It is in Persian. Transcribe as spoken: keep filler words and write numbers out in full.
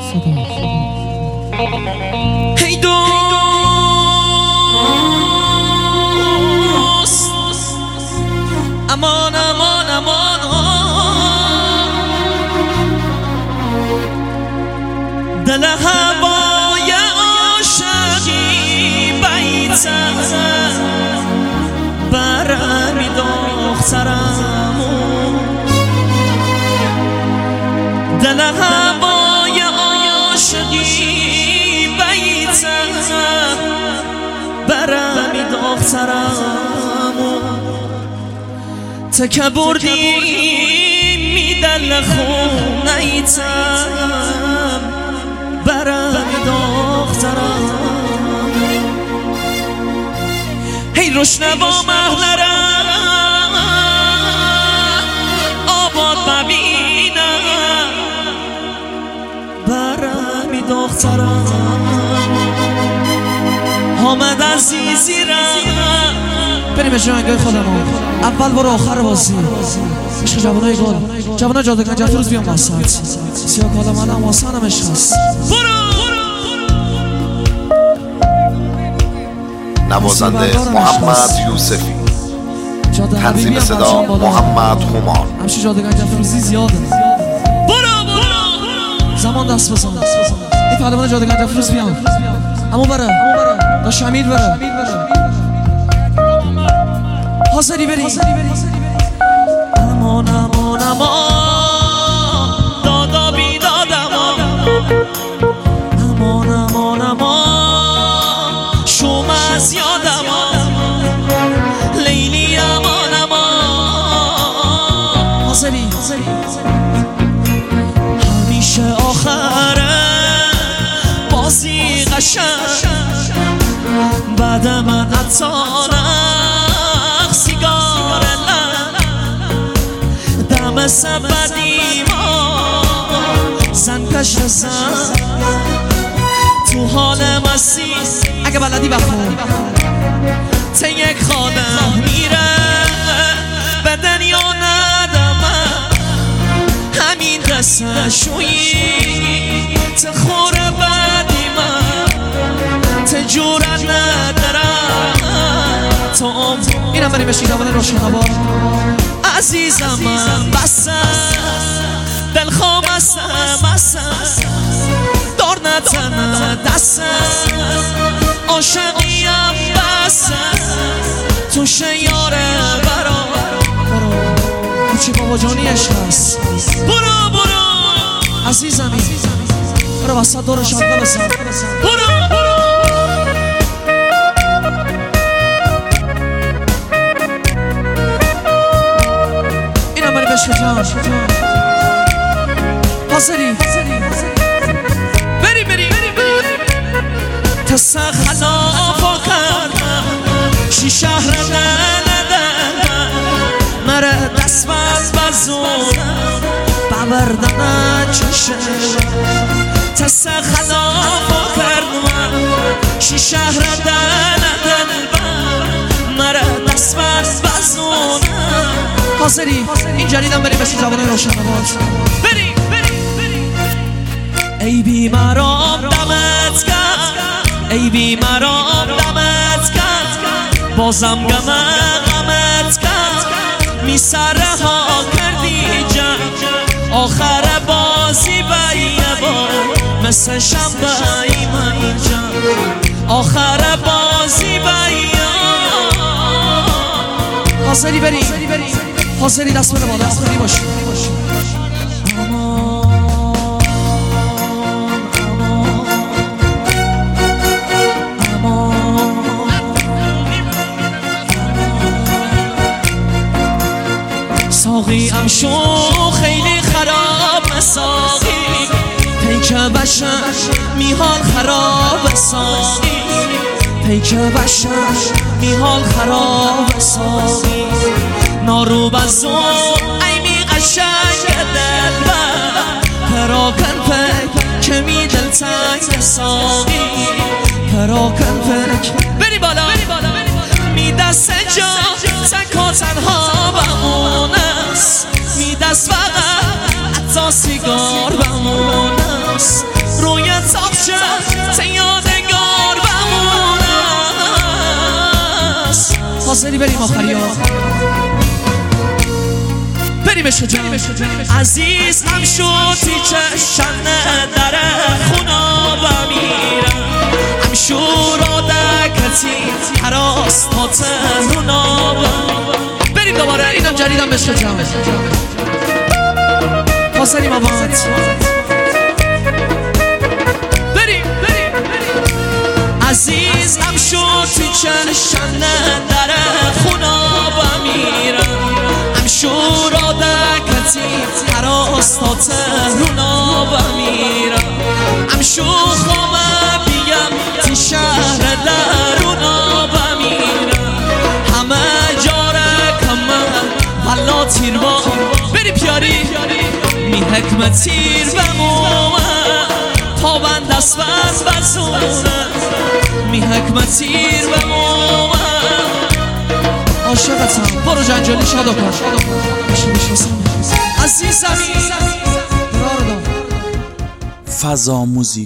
هی دوست امان امان امان دل هوای عاشقی بیتم برمی دخترمون دل هوای عاشقی بیتم برمی دخترمون تکه بردی می دل خونیتم برمی دخترم هی روشنوا محلرم آباد ببینم برمی دخترم حامد عزیزی رم بریم جنگای خودم اول برو آخر بازی عشق جوانای گل جوانای جادوگرد جفروز بیام وسط سیاه کالا منم واسنم عشق هست نوازنده محمد یوسفی، تنظیم صدا محمد همان. همشه جادوگرد جفروزی زیاده زمان دست بزن این پهلوان جادوگرد جفروز بیام امو بره دا شمیر بره حاضری بری امان امان امان دادا بیداد امان امان امان امان شوم از یاد امان لیلی امان امان حاضری همیشه آخره بازی قشنگ بعد من اتانم سیگار لن دم سبدی ما زن پشت زن تو حال مسیح اگه بلدی بخون ته یک خانم میره به دنیا ندمم همین دسته شویی ته خوره بدی من ته جورت ندارم تو ام اینم بریم بشین دوانه روشن هوا عزیزم من بسم دل خوام هستم هستم دار نتنه دستم عاشقیم بسم تو شیاره برا برو چی بابا جانی عشق هست برو برو عزیزمی برو وسط دور شرقه بزن برو برو اینم بریم بشک جان حاضری بری بری تسا خلافا کردم شی شهر ندادم مرا دست باز بزونم ببردم چشم تسا خلافا کردم شی شهر ندادم مرا دست باز بزونم حاضری این جریدم بریم بشین جوانه روشن باش بریم ای بیمارم دمت کرد ای بیمارم دمت کرد بازم غمت کرد می سره ها کردی جنگ آخر بازی بیه با مثل شنبه ای من جنگ آخر بازی بیه حاضری بریم حاضری دست بده بالا حاضری باشی ساقی ام شو خیلی خراب ساقی پیک بشم میحال خراب ساقی پیک بشم میحال خراب ساقی نارو بزون ای می قشنگ دلبر پراکن پک که می دل تنگ ساقی پراکن پک بری بالا می دست جا تکا تنها بمون است می دست فقط حتی سیگار بمون است رو حاضری بریم آخری ها بریم عشق جان عزیز هم شدی چشن در خونا و میرم هم شورا دکتی حراس تا تهرونا بریم دوباره اینم جدیدم عشق جان حاضریم آباد بریم بریم عزیز هم شدی چشن در خونا و میرم هم شورا دکتی حراس تا تهرونا و میرم هم شوخام بیم تی شهر درونا و میرم همه جاره کمه حالا تیر با بری پیاری می حکمت تیر و مومن تا بند دست بند بزونه می حکمت تیر و مومن عاشقتم برو جنجالی شادا کن عزیزمی فضا موزیک